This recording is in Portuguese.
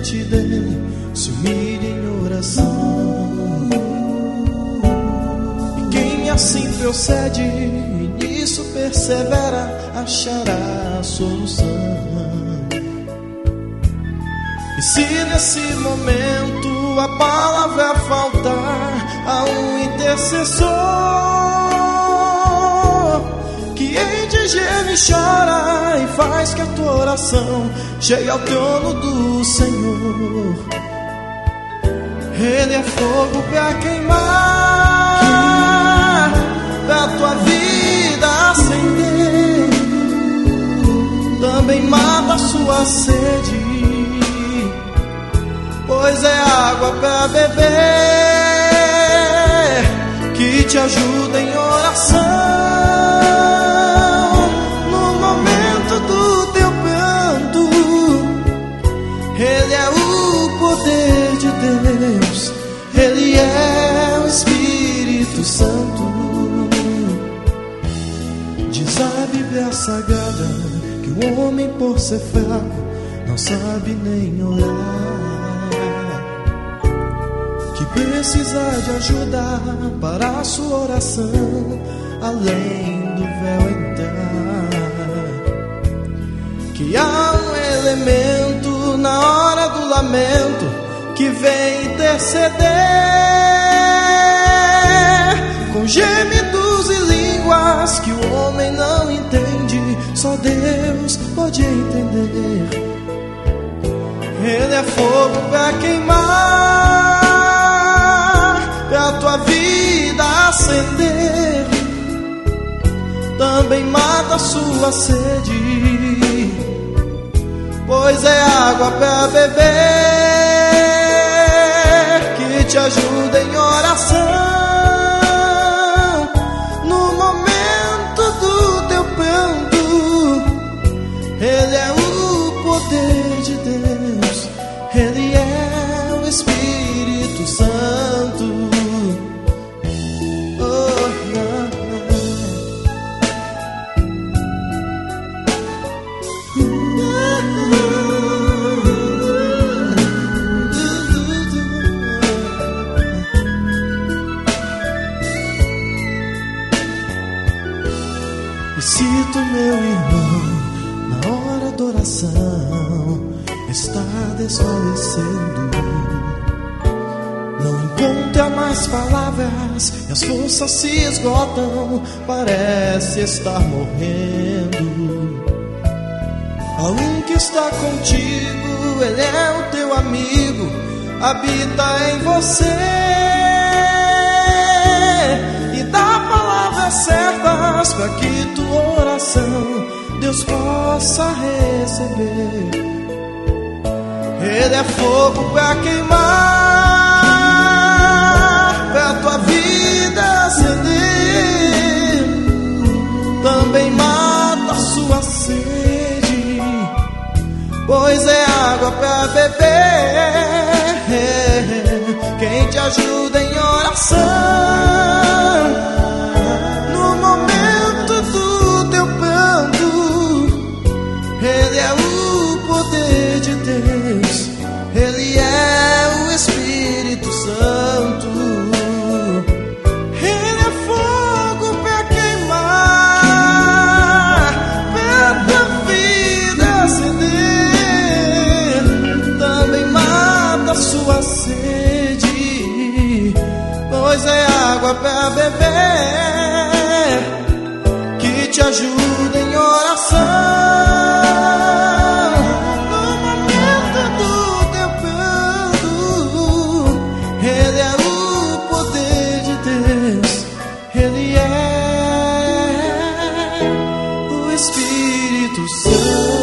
diante dele, se humilha em oração. E quem assim procede e nisso persevera, achará a solução. E se nesse momento a palavra faltar a um intercessor, que em ti geme e chora e faz que a tua oração chegue ao trono do Senhor. Ele é fogo pra queimar, pra tua vida acender, também mata a sua sede, pois é água pra beber, que te ajuda em oração. No momento do teu pranto, Ele é o poder de Deus, Ele é o Espírito Santo. Diz a Bíblia Sagrada que o homem, por ser fraco, não sabe nem orar, que precisa de ajuda para a sua oração, além do véu entrar, que há um elemento na hora do lamento que vem interceder, com gemidos e línguas que o homem não entende, só Deus pode entender. Ele é fogo pra queimar, pra tua vida acender, também mata a sua sede, pois é água pra beber, que te ajuda em oração. No momento do teu pranto, Ele é o poder de Deus, Ele é o Espírito Santo. E se tu, meu irmão, na hora da oração está desfalecendo, não encontra mais palavras e as forças se esgotam, parece estar morrendo, há um que está contigo, Ele é o teu amigo, habita em você e dá palavras certas para que tua oração Deus possa receber. Ele é fogo pra queimar, pra tua vida acender, também mata a sua sede, pois é água pra beber, quem te ajuda em oração. No momento do teu pranto, Ele é o poder de Deus, Ele é o Espírito Santo. Ele é fogo pra queimar, pra tua vida acender, também mata a sua sede, pois é água pra beber, que te ajuda em oração. Ele é o Espírito Santo.